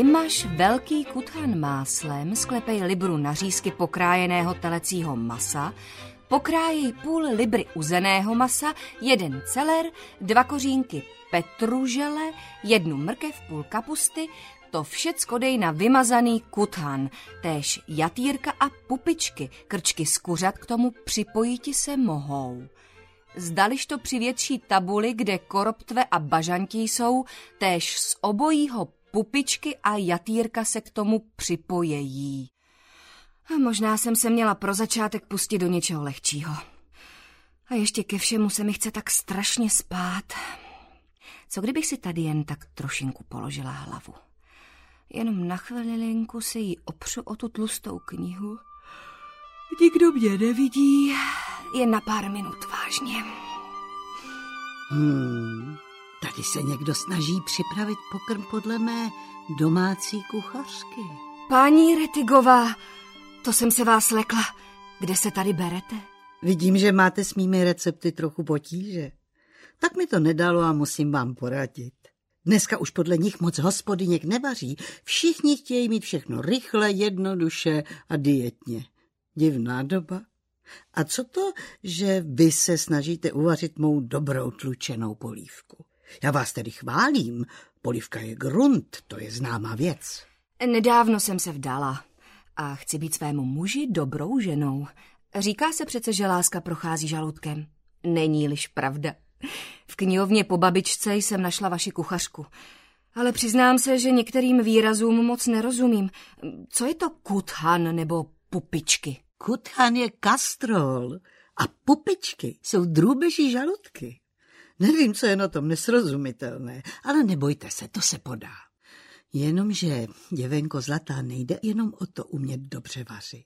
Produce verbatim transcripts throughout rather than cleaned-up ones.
Vymaž velký kuthan máslem, sklepej libru nařízky pokrájeného telecího masa, pokrájej půl libry uzeného masa, jeden celer, dva kořínky petružele, jednu mrkev, půl kapusty, to všecko dej na vymazaný kuthan, též jatýrka a pupičky, krčky z kuřat k tomu připojiti se mohou. Zdališ to při větší tabuli, kde koroptve a bažanti jsou, též z obojího pupičky a jatýrka se k tomu připojejí. A možná jsem se měla pro začátek pustit do něčeho lehčího. A ještě ke všemu se mi chce tak strašně spát. Co kdybych si tady jen tak trošinku položila hlavu? Jenom na chvilinku se jí opřu o tu tlustou knihu. Nikdo mě nevidí, jen na pár minut, vážně. Hmm, tady se někdo snaží připravit pokrm podle mé domácí kuchařky. Paní Rettigová, to jsem se vás lekla. Kde se tady berete? Vidím, že máte s mými recepty trochu potíže. Tak mi to nedalo a musím vám poradit. Dneska už podle nich moc hospodyněk nevaří. Všichni chtějí mít všechno rychle, jednoduše a dietně. Divná doba. A co to, že vy se snažíte uvařit mou dobrou tlučenou polívku? Já vás tedy chválím. Polívka je grunt, to je známá věc. Nedávno jsem se vdala a chci být svému muži dobrou ženou. Říká se přece, že láska prochází žaludkem. Není-liž pravda. V knihovně po babičce jsem našla vaši kuchařku. Ale přiznám se, že některým výrazům moc nerozumím. Co je to kuthan nebo pupičky? Kuthan je kastrol a pupičky jsou drůbeží žaludky. Nevím, co je na tom nesrozumitelné, ale nebojte se, to se podá. Jenomže, děvenko zlatá, nejde jenom o to umět dobře vařit.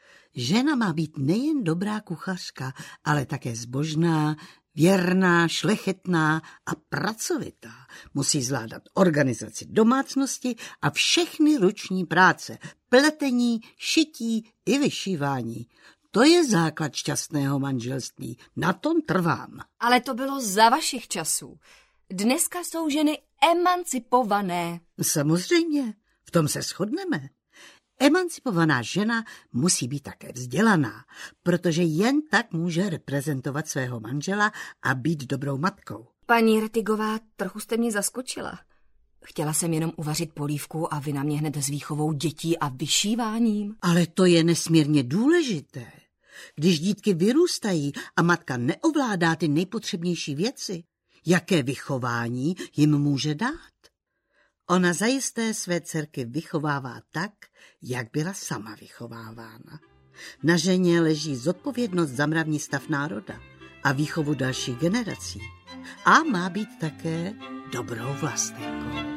Žena má být nejen dobrá kuchařka, ale také zbožná, věrná, šlechetná a pracovitá. Musí zvládat organizaci domácnosti a všechny ruční práce, pletení, šití i vyšívání. To je základ šťastného manželství. Na tom trvám. Ale to bylo za vašich časů. Dneska jsou ženy emancipované. Samozřejmě, v tom se shodneme. Emancipovaná žena musí být také vzdělaná, protože jen tak může reprezentovat svého manžela a být dobrou matkou. Paní Rettigová, trochu jste mě zaskočila. Chtěla jsem jenom uvařit polívku a vy na mě hned s výchovou dětí a vyšíváním. Ale to je nesmírně důležité. Když dítky vyrůstají a matka neovládá ty nejpotřebnější věci, jaké vychování jim může dát? Ona zajisté své dcerky vychovává tak, jak byla sama vychovávána. Na ženě leží zodpovědnost za mravní stav národa a výchovu dalších generací. A má být také dobrou vlastenkou.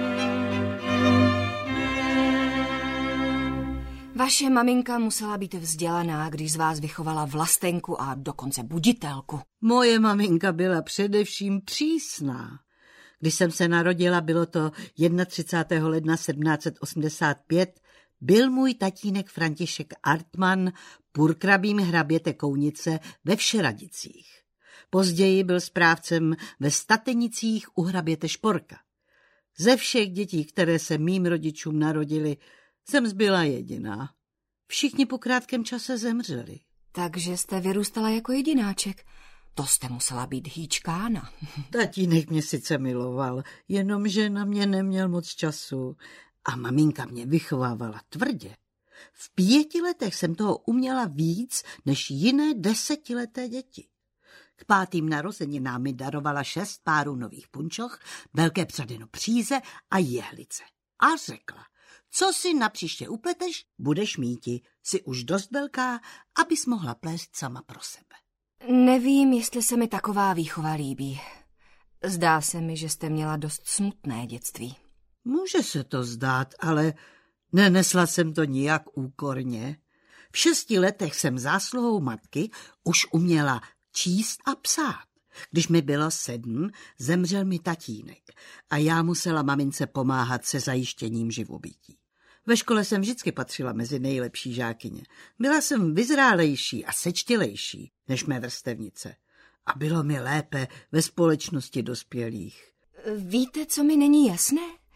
Vaše maminka musela být vzdělaná, když z vás vychovala vlastenku a dokonce buditelku. Moje maminka byla především přísná. Když jsem se narodila, bylo to třicátého prvního ledna sedmnáct set osmdesát pět, byl můj tatínek František Artman purkrabím hraběte Kounice ve Všeradicích. Později byl správcem ve Statenicích u hraběte Šporka. Ze všech dětí, které se mým rodičům narodili, jsem zbyla jediná. Všichni po krátkém čase zemřeli. Takže jste vyrůstala jako jedináček. To jste musela být hýčkána. Tatínek mě sice miloval, jenomže na mě neměl moc času. A maminka mě vychovávala tvrdě. V pěti letech jsem toho uměla víc než jiné desetileté děti. K pátým narozeninám mi darovala šest párů nových punčoch, velké předeno příze a jehlice. A řekla, co si napříště upleteš, budeš míti, jsi už dost velká, abys mohla plést sama pro sebe. Nevím, jestli se mi taková výchova líbí. Zdá se mi, že jste měla dost smutné dětství. Může se to zdát, ale nenesla jsem to nijak úkorně. V šesti letech jsem zásluhou matky už uměla číst a psát. Když mi bylo sedm, zemřel mi tatínek a já musela mamince pomáhat se zajištěním živobytí. Ve škole jsem vždycky patřila mezi nejlepší žákyně. Byla jsem vyzrálejší a sečtělejší než mé vrstevnice. A bylo mi lépe ve společnosti dospělých. Víte, co mi není jasné?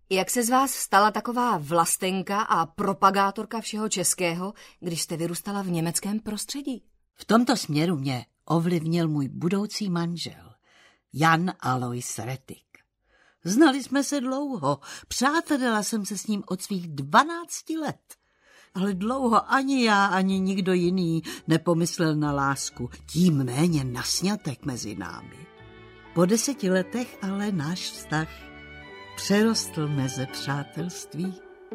Jak se z vás stala taková vlastenka a propagátorka všeho českého, když jste vyrůstala v německém prostředí? V tomto směru mě ovlivnil můj budoucí manžel, Jan Alois Rettig. Znali jsme se dlouho, přátelila jsem se s ním od svých dvanácti let. Ale dlouho ani já, ani nikdo jiný nepomyslel na lásku, tím méně na sňatek mezi námi. Po deseti letech ale náš vztah přerostl meze přátelství.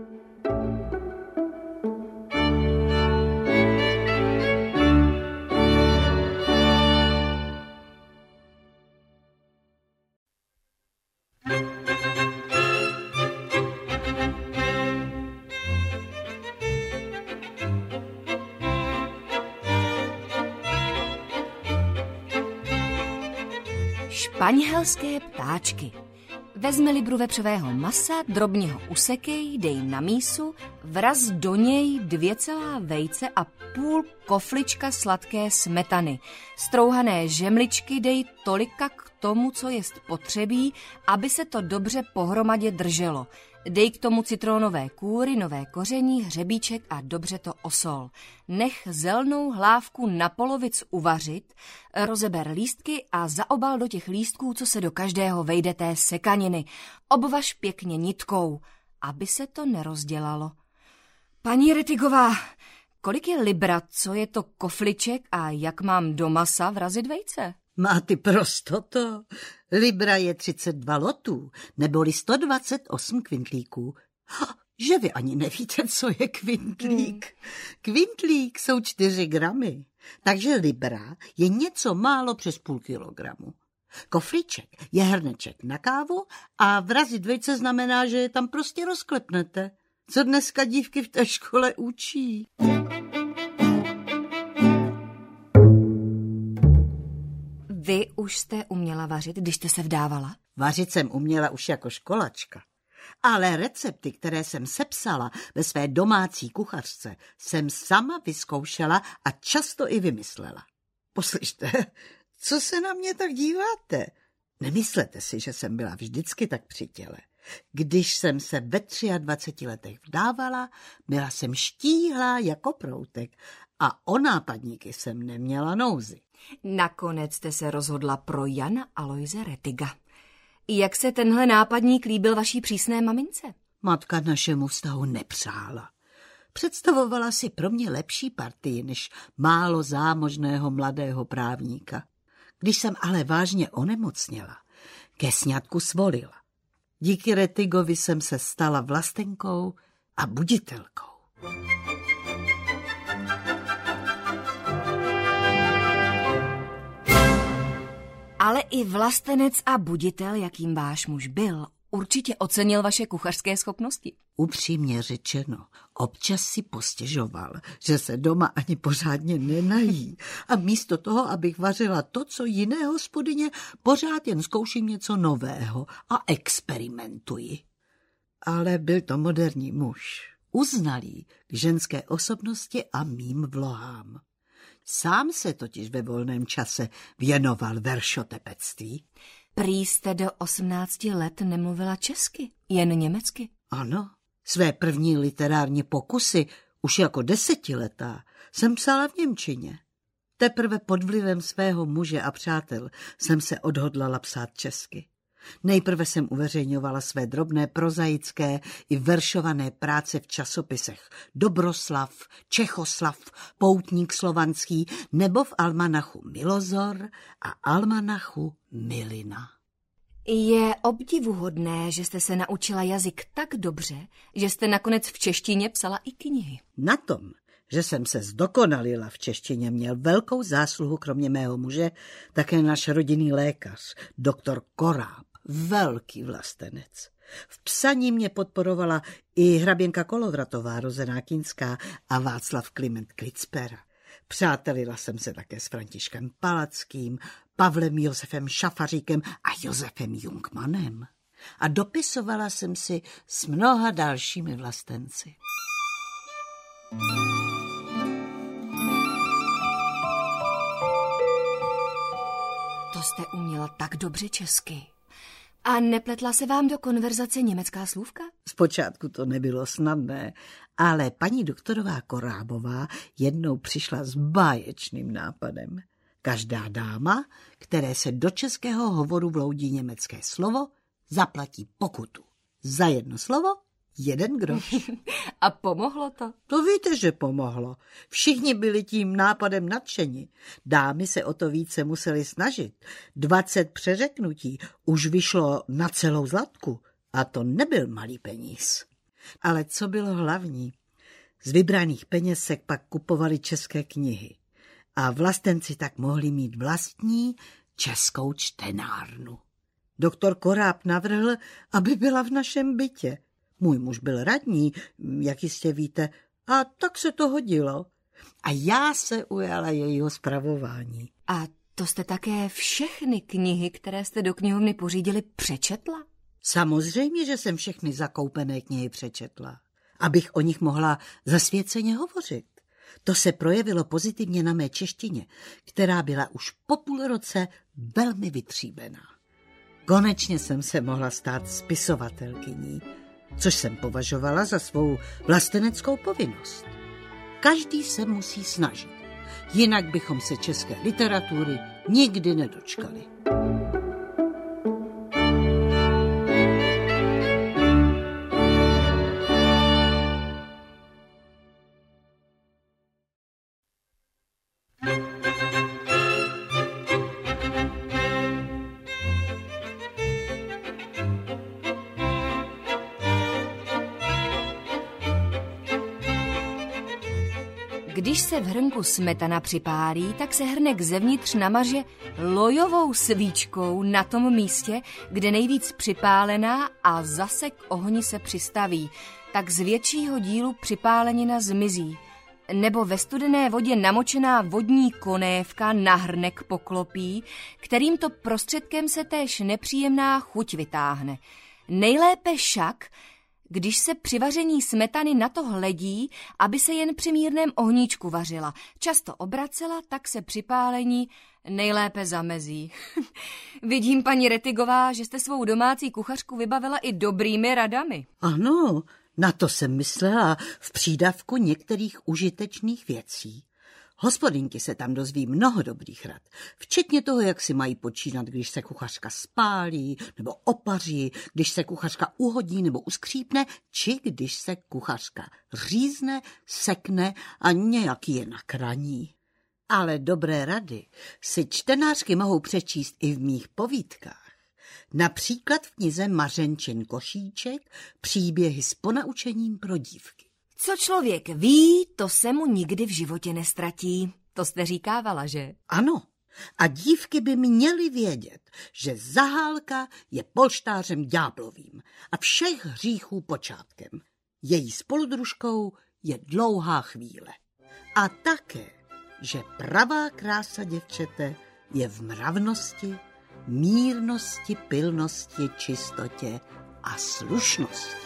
Španělské ptáčky. Vezmi libru vepřového masa, drobně ho usekej, dej na mísu, vraz do něj dvě celá vejce a půl koflička sladké smetany. Strouhané žemličky dej tolika k tomu, co jest potřebí, aby se to dobře pohromadě drželo. Dej k tomu citronové kůry, nové koření, hřebíček a dobře to osol. Nech zelnou hlávku na polovic uvařit, rozeber lístky a zaobal do těch lístků, co se do každého vejde té sekaniny. Obvaž pěkně nitkou, aby se to nerozdělalo. Paní Rettigová, kolik je libra, co je to kofliček a jak mám do masa vrazit vejce? Má ty prostoto. Libra je třicet dva lotů, neboli sto dvacet osm kvintlíků. Ha, že vy ani nevíte, co je kvintlík. Hmm. Kvintlík jsou čtyři gramy, takže libra je něco málo přes půl kilogramu. Kofliček je hrneček na kávu a vrazit vejce znamená, že je tam prostě rozklepnete. Co dneska dívky v té škole učí? Vy už jste uměla vařit, když jste se vdávala? Vařit jsem uměla už jako školačka. Ale recepty, které jsem sepsala ve své domácí kuchařce, jsem sama vyzkoušela a často i vymyslela. Poslyšte, co se na mě tak díváte? Nemyslete si, že jsem byla vždycky tak při těle. Když jsem se ve dvaceti letech vdávala, byla jsem štíhlá jako proutek a o nápadníky jsem neměla nouzy. Nakonec jste se rozhodla pro Jana Aloise Rettiga. Jak se tenhle nápadník líbil vaší přísné mamince? Matka našemu vztahu nepřála. Představovala si pro mě lepší partii než málo zámožného mladého právníka. Když jsem ale vážně onemocněla, ke sňatku svolila. Díky Rettigovi jsem se stala vlastenkou a buditelkou. Ale i vlastenec a buditel, jakým váš muž byl, určitě ocenil vaše kuchařské schopnosti. Upřímně řečeno, občas si postěžoval, že se doma ani pořádně nenají. A místo toho, abych vařila to, co jiné hospodyně, pořád jen zkouším něco nového a experimentuji. Ale byl to moderní muž, uznalý k ženské osobnosti a mým vlohám. Sám se totiž ve volném čase věnoval veršotepectví. Prý jste do osmnácti let nemluvila česky, jen německy. Ano, své první literární pokusy, už jako desetiletá, jsem psala v němčině. Teprve pod vlivem svého muže a přátel jsem se odhodlala psát česky. Nejprve jsem uveřejňovala své drobné prozaické i veršované práce v časopisech Dobroslav, Čechoslav, Poutník slovanský nebo v almanachu Milozor a almanachu Milina. Je obdivuhodné, že jste se naučila jazyk tak dobře, že jste nakonec v češtině psala i knihy. Na tom, že jsem se zdokonalila v češtině, měl velkou zásluhu kromě mého muže také náš rodinný lékař, doktor Koráb, velký vlastenec. V psaní mě podporovala i hraběnka Kolovratová, rozená Kinská a Václav Kliment Klitsper. Přátelila jsem se také s Františkem Palackým, Pavlem Josefem Šafaříkem a Josefem Jungmannem. A dopisovala jsem si s mnoha dalšími vlastenci. To jste uměla tak dobře česky. A nepletla se vám do konverzace německá slůvka? Zpočátku to nebylo snadné, ale paní doktorová Korábová jednou přišla s báječným nápadem. Každá dáma, které se do českého hovoru vloudí německé slovo, zaplatí pokutu. Za jedno slovo jeden groš. A pomohlo to? To víte, že pomohlo. Všichni byli tím nápadem nadšeni. Dámy se o to více museli snažit. Dvacet přeřeknutí už vyšlo na celou zlatku. A to nebyl malý peníz. Ale co bylo hlavní? Z vybraných peněz se pak kupovaly české knihy. A vlastenci tak mohli mít vlastní českou čtenárnu. Doktor Koráb navrhl, aby byla v našem bytě. Můj muž byl radní, jak jistě víte, a tak se to hodilo. A já se ujala jejího spravování. A to jste také všechny knihy, které jste do knihovny pořídili, přečetla? Samozřejmě, že jsem všechny zakoupené knihy přečetla, abych o nich mohla zasvěceně hovořit. To se projevilo pozitivně na mé češtině, která byla už po půl roce velmi vytříbená. Konečně jsem se mohla stát spisovatelkyní, což jsem považovala za svou vlasteneckou povinnost. Každý se musí snažit, jinak bychom se české literatury nikdy nedočkali. Když se v hrnku smetana připálí, tak se hrnek zevnitř namaže lojovou svíčkou na tom místě, kde nejvíc připálená, a zase k ohni se přistaví, tak z většího dílu připálenina zmizí. Nebo ve studené vodě namočená vodní konévka na hrnek poklopí, kterýmto prostředkem se též nepříjemná chuť vytáhne. Nejlépe však, když se při vaření smetany na to hledí, aby se jen při mírném ohníčku vařila. Často obracela, tak se připálení nejlépe zamezí. Vidím, paní Rettigová, že jste svou domácí kuchařku vybavila i dobrými radami. Ano, na to jsem myslela v přídavku některých užitečných věcí. Hospodinky se tam dozví mnoho dobrých rad, včetně toho, jak si mají počínat, když se kuchařka spálí nebo opaří, když se kuchařka uhodí nebo uskřípne, či když se kuchařka řízne, sekne a nějak je nakraní. Ale dobré rady si čtenářky mohou přečíst i v mých povídkách. Například v knize Mařenčin košíček Příběhy s ponaučením pro dívky. Co člověk ví, to se mu nikdy v životě nestratí. To jste říkávala, že? Ano. A dívky by měly vědět, že Zahálka je polštářem ďáblovým a všech hříchů počátkem. Její spoludružkou je dlouhá chvíle. A také, že pravá krása děvčete je v mravnosti, mírnosti, pilnosti, čistotě a slušnosti.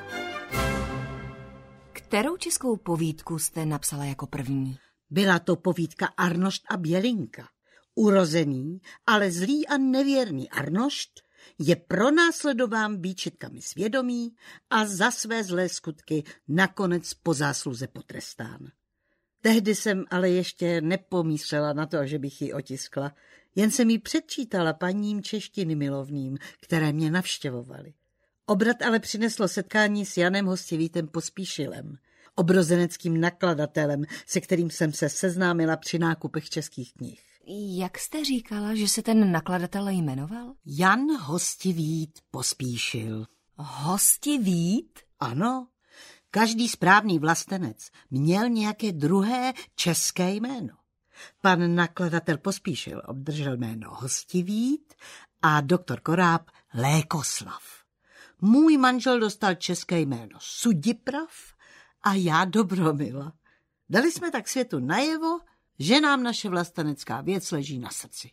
Kterou českou povídku jste napsala jako první? Byla to povídka Arnošt a Bělinka. Urozený, ale zlý a nevěrný Arnošt je pronásledován výčitkami svědomí a za své zlé skutky nakonec po zásluze potrestán. Tehdy jsem ale ještě nepomýšlela na to, že bych ji otiskla, jen jsem ji předčítala paním češtiny milovným, které mě navštěvovaly. Obrat ale přineslo setkání s Janem Hostivítem Pospíšilem, obrozeneckým nakladatelem, se kterým jsem se seznámila při nákupech českých knih. Jak jste říkala, že se ten nakladatel jmenoval? Jan Hostivít Pospíšil. Hostivít? Ano, každý správný vlastenec měl nějaké druhé české jméno. Pan nakladatel Pospíšil obdržel jméno Hostivít a doktor Koráb Lékoslav. Můj manžel dostal české jméno Sudiprav a já Dobromila. Dali jsme tak světu najevo, že nám naše vlastenecká věc leží na srdci.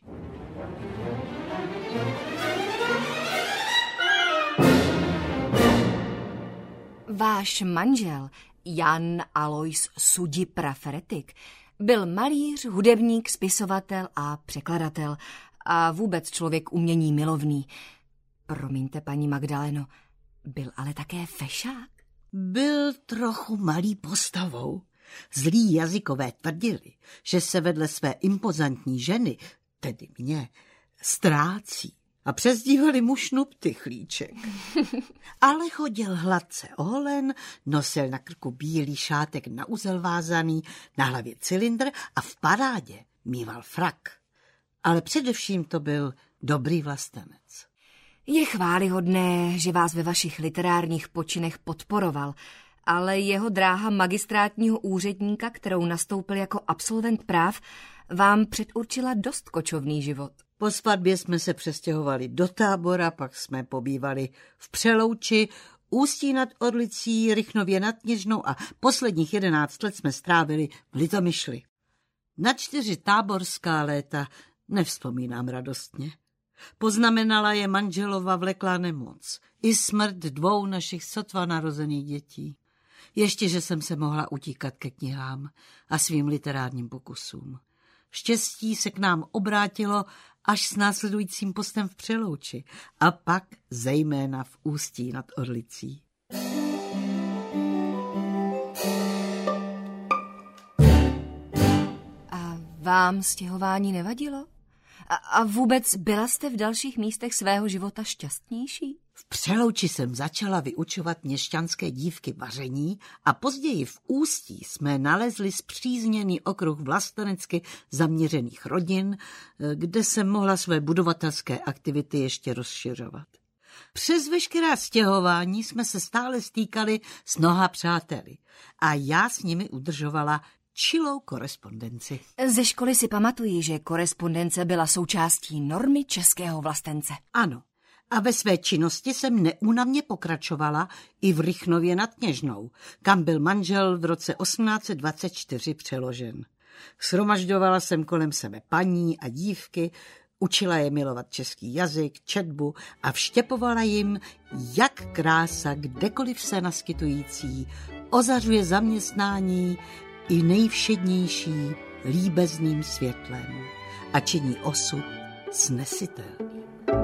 Váš manžel, Jan Alois Sudiprav Rettig, byl malíř, hudebník, spisovatel a překladatel a vůbec člověk umění milovný. Promiňte, paní Magdaleno, byl ale také fešák? Byl trochu malý postavou. Zlí jazykové tvrdili, že se vedle své impozantní ženy, tedy mě, ztrácí a přezdívali mu Šnuptychlíček. Ale chodil hladce oholen, nosil na krku bílý šátek na uzel vázaný, na hlavě cylindr a v parádě míval frak. Ale především to byl dobrý vlastenec. Je chvályhodné, že vás ve vašich literárních počinech podporoval, ale jeho dráha magistrátního úředníka, kterou nastoupil jako absolvent práv, vám předurčila dost kočovný život. Po svatbě jsme se přestěhovali do Tábora, pak jsme pobývali v Přelouči, Ústí nad Orlicí, Rychnově nad Kněžnou a posledních jedenáct let jsme strávili v Litomyšli. Na čtyři táborská léta nevzpomínám radostně. Poznamenala je manželova vleklá nemoc i smrt dvou našich sotva narozených dětí. Ještě, že jsem se mohla utíkat ke knihám a svým literárním pokusům. Štěstí se k nám obrátilo až s následujícím postem v Přelouči a pak zejména v Ústí nad Orlicí. A vám stěhování nevadilo? A, a vůbec byla jste v dalších místech svého života šťastnější? V Přelouči jsem začala vyučovat měšťanské dívky vaření a později v Ústí jsme nalezli spřízněný okruh vlastenecky zaměřených rodin, kde jsem mohla své budovatelské aktivity ještě rozšiřovat. Přes veškerá stěhování jsme se stále stýkali s mnoha přáteli a já s nimi udržovala čilou korespondenci. Ze školy si pamatuji, že korespondence byla součástí normy českého vlastence. Ano. A ve své činnosti jsem neúnavně pokračovala i v Rychnově nad Kněžnou, kam byl manžel v roce osmnáct set dvacet čtyři přeložen. Shromažďovala jsem kolem sebe paní a dívky, učila je milovat český jazyk, četbu a vštěpovala jim, jak krása kdekoliv se naskytující ozařuje zaměstnání i nejvšednější líbezným světlem a činí osud snesitelný.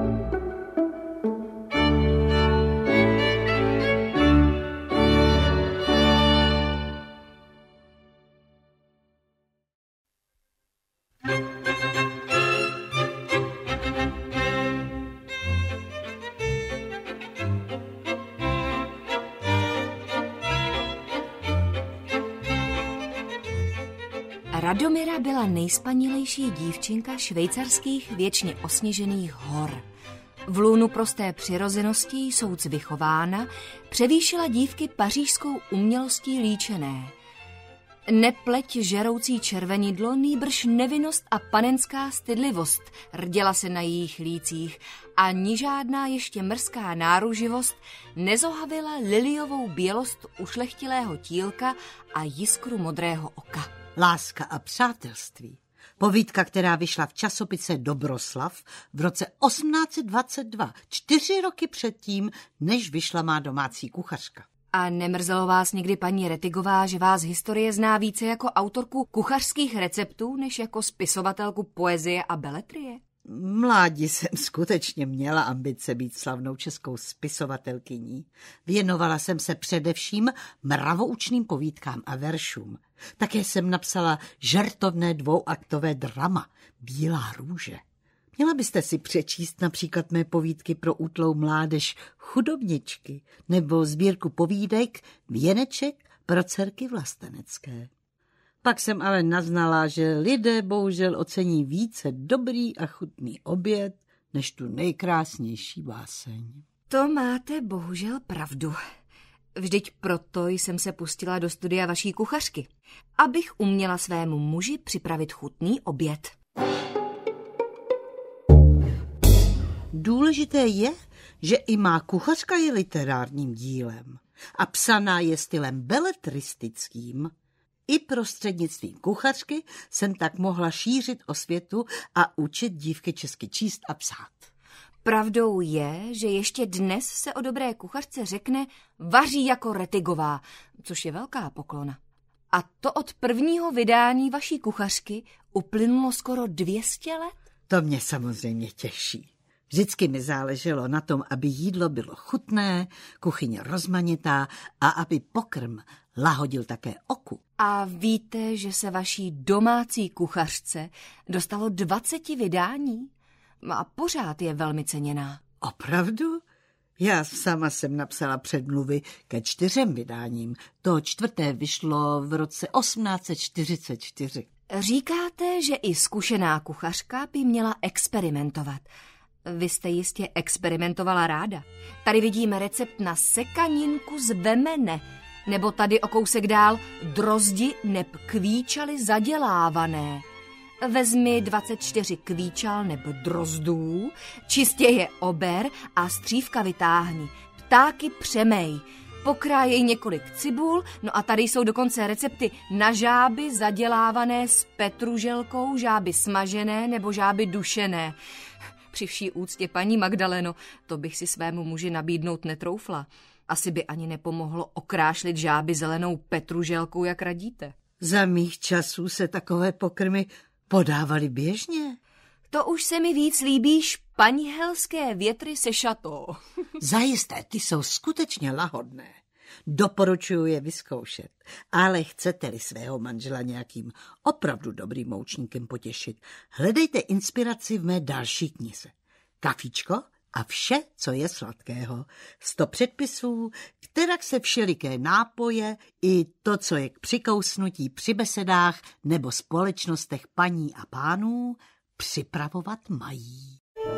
Radomira byla nejspanilejší dívčinka švýcarských věčně osněžených hor. V lůnu prosté přirozenosti jsouc vychována, převýšila dívky pařížskou umělostí líčené. Nepleť žeroucí červenidlo, nýbrž nevinnost a panenská stydlivost rděla se na jejich lících a ni žádná ještě mrzká náruživost nezohavila liliovou bělost ušlechtilého tílka a jiskru modrého oka. Láska a přátelství. Povídka, která vyšla v časopise Dobroslav v roce osmnáct set dvacet dva, čtyři roky předtím, než vyšla má domácí kuchařka. A nemrzelo vás někdy paní Retigová, že vás historie zná více jako autorku kuchařských receptů, než jako spisovatelku poezie a beletrie? Mládí jsem skutečně měla ambice být slavnou českou spisovatelkyní. Věnovala jsem se především mravoučným povídkám a veršům. Také jsem napsala žertovné dvouaktové drama Bílá růže. Měla byste si přečíst například mé povídky pro útlou mládež Chudobničky nebo sbírku povídek Věneček pro dcerky vlastenecké. Pak jsem ale naznala, že lidé bohužel ocení více dobrý a chutný oběd, než tu nejkrásnější báseň. To máte bohužel pravdu. Vždyť proto jsem se pustila do studia vaší kuchařky, abych uměla svému muži připravit chutný oběd. Důležité je, že i má kuchařka je literárním dílem a psaná je stylem beletristickým. I prostřednictvím kuchařky jsem tak mohla šířit osvětu a učit dívky česky číst a psát. Pravdou je, že ještě dnes se o dobré kuchařce řekne vaří jako Retigová, což je velká poklona. A to od prvního vydání vaší kuchařky uplynulo skoro dvě stě let? To mě samozřejmě těší. Vždycky mi záleželo na tom, aby jídlo bylo chutné, kuchyně rozmanitá a aby pokrm lahodil také oku. A víte, že se vaší domácí kuchařce dostalo dvaceti vydání? A pořád je velmi ceněná. Opravdu? Já sama jsem napsala předmluvy ke čtyřem vydáním. To čtvrté vyšlo v roce osmnáct set čtyřicet čtyři. Říkáte, že i zkušená kuchařka by měla experimentovat. Vy jste jistě experimentovala ráda. Tady vidíme recept na sekaninku z vemene, nebo tady o kousek dál drozdi neb kvíčaly zadělávané. Vezmi dvacet čtyři kvíčal nebo drozdů, čistě je ober a střívka vytáhni. Ptáky přemej. Pokrájej několik cibul, no a tady jsou dokonce recepty na žáby zadělávané s petruželkou, žáby smažené nebo žáby dušené. Při vší úctě, paní Magdaleno, to bych si svému muži nabídnout netroufla. Asi by ani nepomohlo okrášlit žáby zelenou petruželkou, jak radíte. Za mých časů se takové pokrmy podávaly běžně. To už se mi víc líbí španělské větry se šatou. Zajisté, ty jsou skutečně lahodné. Doporučuji je vyzkoušet. Ale chcete-li svého manžela nějakým opravdu dobrým moučníkem potěšit, hledejte inspiraci v mé další knize. Kafíčko a vše, co je sladkého. Sto předpisů, kterak se všeliké nápoje i to, co je k přikousnutí při besedách nebo společnostech paní a pánů, připravovat mají.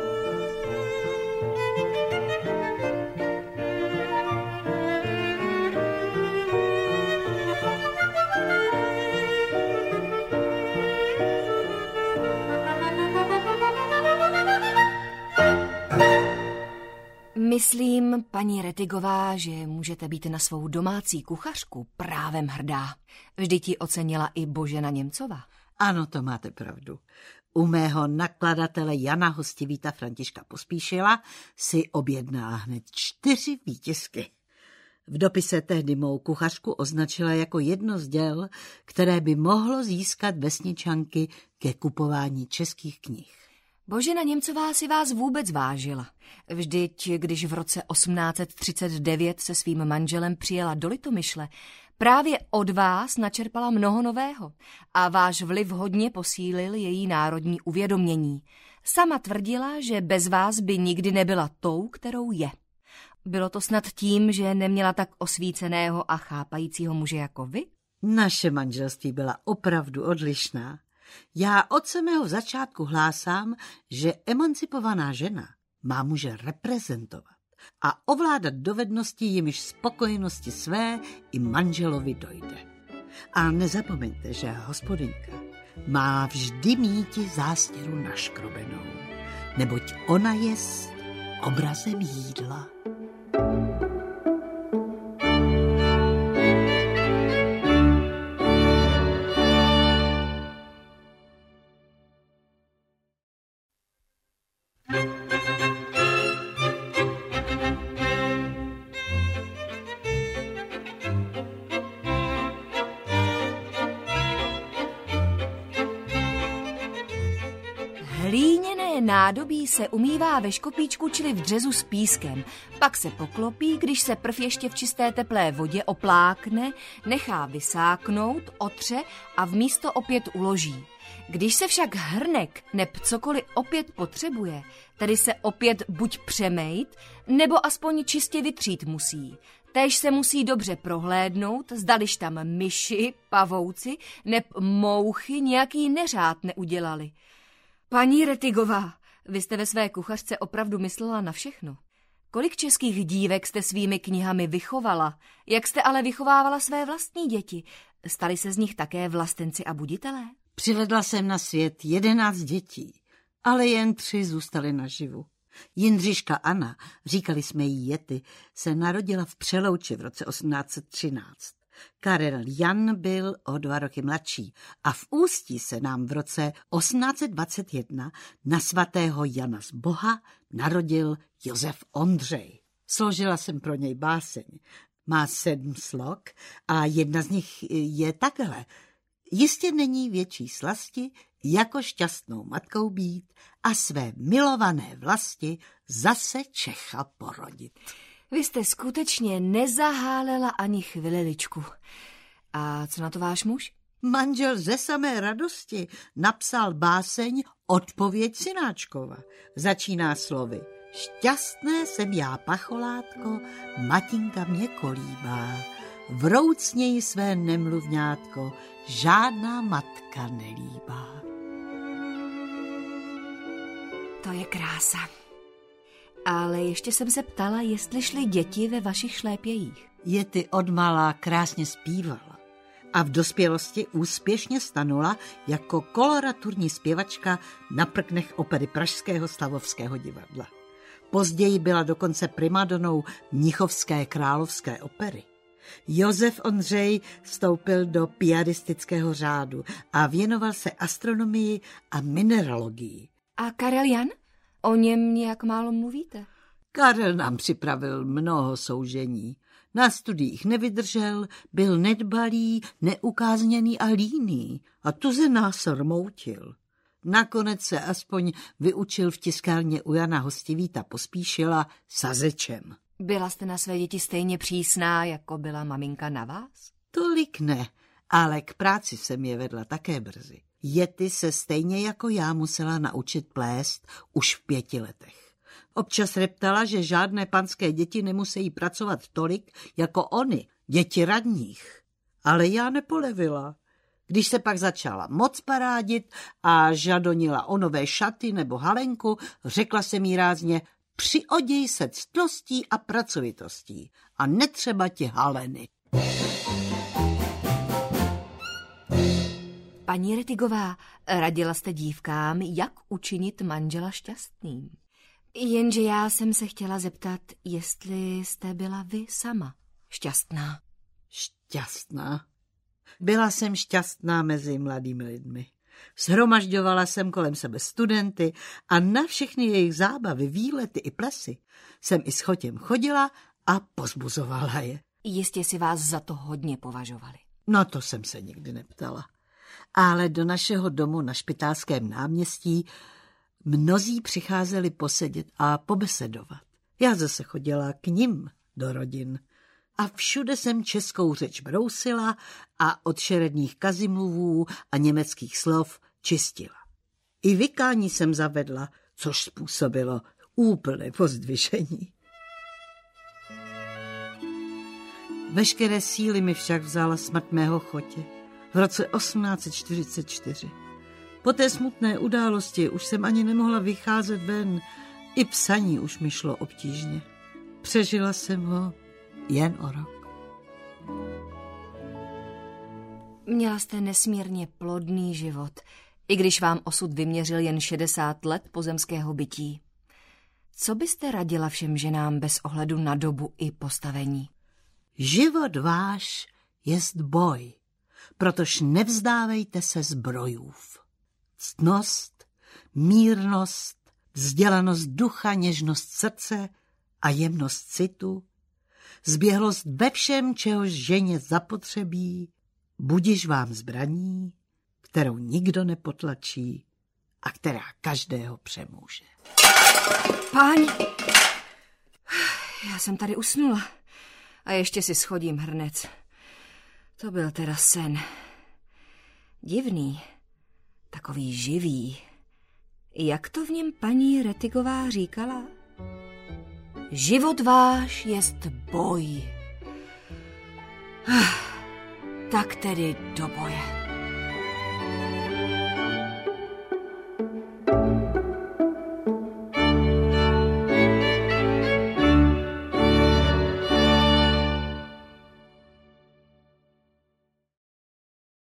Myslím, paní Rettigová, že můžete být na svou domácí kuchařku právem hrdá. Vždyť ji ocenila i Božena Němcová. Ano, to máte pravdu. U mého nakladatele Jana Hostivíta Františka Pospíšila si objednala hned čtyři výtisky. V dopise tehdy mou kuchařku označila jako jedno z děl, které by mohlo získat vesničanky ke kupování českých knih. Božena Němcová si vás vůbec vážila. Vždyť, když v roce osmnáct set třicet devět se svým manželem přijela do Litomyšle, právě od vás načerpala mnoho nového a váš vliv hodně posílil její národní uvědomění. Sama tvrdila, že bez vás by nikdy nebyla tou, kterou je. Bylo to snad tím, že neměla tak osvíceného a chápajícího muže jako vy? Naše manželství byla opravdu odlišná. Já od samého začátku hlásám, že emancipovaná žena má muže reprezentovat a ovládat dovednosti, jimiž spokojenosti své i manželovi dojde. A nezapomeňte, že hospodyňka má vždy míti zástěru naškrobenou, neboť ona jest obrazem jídla. Hlíněné nádobí se umývá ve škopíčku, čili v dřezu s pískem. Pak se poklopí, když se prv ještě v čisté teplé vodě oplákne, nechá vysáknout, otře a v místo opět uloží. Když se však hrnek neb cokoliv opět potřebuje, tedy se opět buď přemejt, nebo aspoň čistě vytřít musí. Též se musí dobře prohlédnout, zdališ tam myši, pavouci neb mouchy nějaký neřád neudělali. Paní Rettigová, vy jste ve své kuchařce opravdu myslela na všechno. Kolik českých dívek jste svými knihami vychovala? Jak jste ale vychovávala své vlastní děti? Stali se z nich také vlastenci a buditelé? Přivedla jsem na svět jedenáct dětí, ale jen tři zůstaly naživu. Jindřiška Anna, říkali jsme jí Jety, se narodila v Přelouči v roce osmnáct set třináct. Karel Jan byl o dva roky mladší a v Ústí se nám v roce osmnáct set dvacet jedna na svatého Jana z Boha narodil Josef Ondřej. Složila jsem pro něj báseň. Má sedm slok a jedna z nich je takhle. Jistě není větší slasti, jako šťastnou matkou být a své milované vlasti zase Čecha porodit. Vy jste skutečně nezahálela ani chvililičku. A co na to váš muž? Manžel ze samé radosti napsal báseň Odpověď synáčkova. Začíná slovy: Šťastné jsem já, pacholátko, matinka mě kolíbá. Vroucněji své nemluvňátko, žádná matka nelíbá. To je krása. Ale ještě jsem se ptala, jestli šly děti ve vašich šlépějích. Jety odmalá krásně zpívala a v dospělosti úspěšně stanula jako koloraturní zpěvačka na prknech opery Pražského Stavovského divadla. Později byla dokonce primadonou Mnichovské královské opery. Josef Ondřej vstoupil do piaristického řádu a věnoval se astronomii a mineralogii. A Karel Jan? O něm nějak málo mluvíte. Karel nám připravil mnoho soužení. Na studiích nevydržel, byl nedbalý, neukázněný a líný a tuze nás rmoutil. Nakonec se aspoň vyučil v tiskárně u Jana Hostivíta Pospíšila sazečem. Byla jste na své děti stejně přísná, jako byla maminka na vás? Tolik ne, ale k práci jsem je vedla také brzy. Jety se stejně jako já musela naučit plést už v pěti letech. Občas reptala, že žádné panské děti nemusí pracovat tolik jako oni, děti radních. Ale já nepolevila. Když se pak začala moc parádit a žadonila o nové šaty nebo halenku, řekla jsem jí rázně: přioděj se ctností a pracovitostí a netřeba ti haleny. Paní Rettigová, radila jste dívkám, jak učinit manžela šťastným. Jenže já jsem se chtěla zeptat, jestli jste byla vy sama šťastná. Šťastná? Byla jsem šťastná mezi mladými lidmi. Shromažďovala jsem kolem sebe studenty a na všechny jejich zábavy, výlety i plesy jsem i s chotěm chodila a pozbuzovala je. Jistě si vás za to hodně považovali. No to jsem se nikdy neptala. Ale do našeho domu na Špitálském náměstí mnozí přicházeli posedět a pobesedovat. Já zase chodila k nim do rodin. A všude jsem českou řeč brousila a od šeredných kazimluvů a německých slov čistila. I vykání jsem zavedla, což způsobilo úplné pozdvižení. Veškeré síly mi však vzala smrt mého chotě v roce osmnáct set čtyřicet čtyři. Po té smutné události už jsem ani nemohla vycházet ven, i psaní už mi šlo obtížně. Přežila jsem ho jen o rok. Měla jste nesmírně plodný život, i když vám osud vyměřil jen šedesát let pozemského bytí. Co byste radila všem ženám bez ohledu na dobu i postavení? Život váš jest boj, protož nevzdávejte se zbrojův. Ctnost, mírnost, vzdělanost ducha, něžnost srdce a jemnost citu, zběhlost ve všem, čehož ženě zapotřebí, budiž vám zbraní, kterou nikdo nepotlačí a která každého přemůže. Páni, já jsem tady usnula a ještě si schodím hrnec. To byl teda sen. Divný, takový živý. Jak to v něm paní Rettigová říkala? Život váš jest boj. Tak tedy do boje.